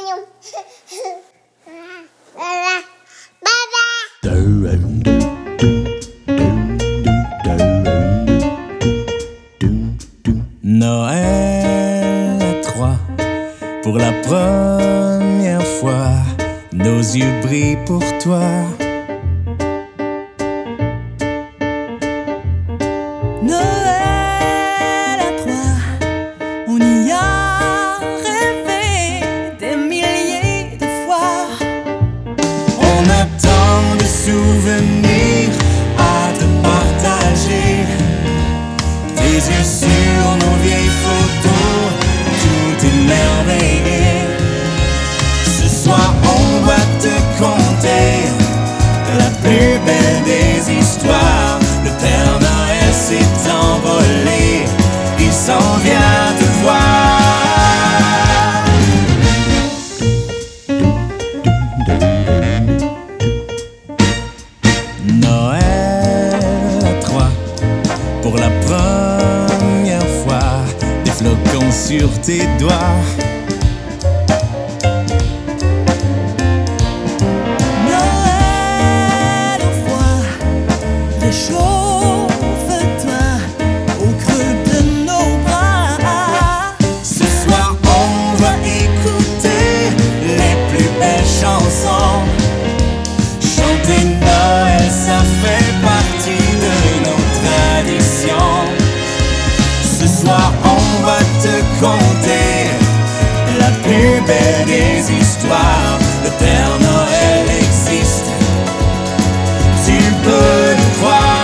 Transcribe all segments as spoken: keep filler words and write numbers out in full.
Noël à trois, pour la première fois, nos yeux brillent pour toi. Noël à trois, on y a rêvé des milliers de fois. On a tant de souvenirs à te partager. Tes yeux sur nos vieilles photos, tout émerveillé. Ce soir on va te conter la plus belle des histoires. Le Père Noël s'est envolé, il s'en vient te voir. Noël à trois, pour la première fois, des flocons sur tes doigts. Noël au froid, réchauffe-toi au creux de nos bras. Ce soir on va écouter les plus belles chansons. Chanter Noël, ça fait partie de nos traditions. Ce soir on va te conter la plus belle des histoires. Le Père Noël existe, tu peux le croire.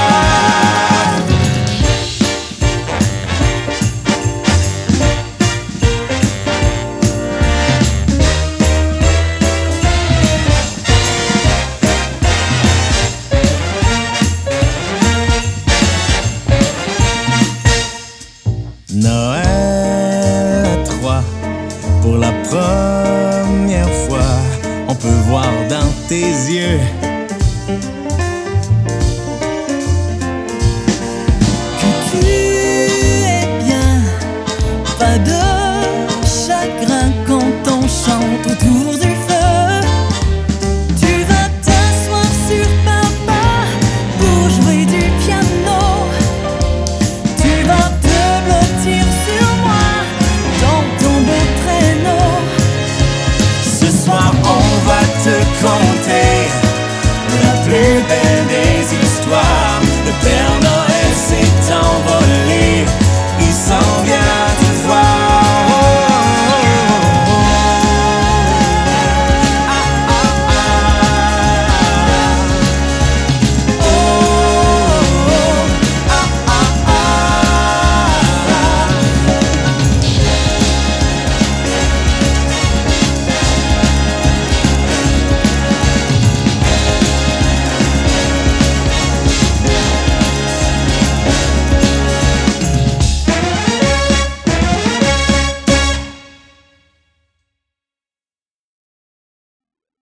Noël à trois, pour la première fois, on peut voir dans tes yeux